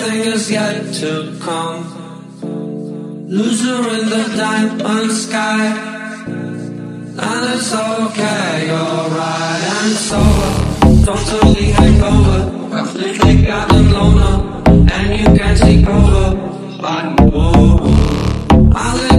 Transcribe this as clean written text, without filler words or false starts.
everything is yet to come. Loser in the diamond sky, and it's okay, alright, and it's over. Don't totally hangover, I think they got them loner, and you can't take over. But whoa, I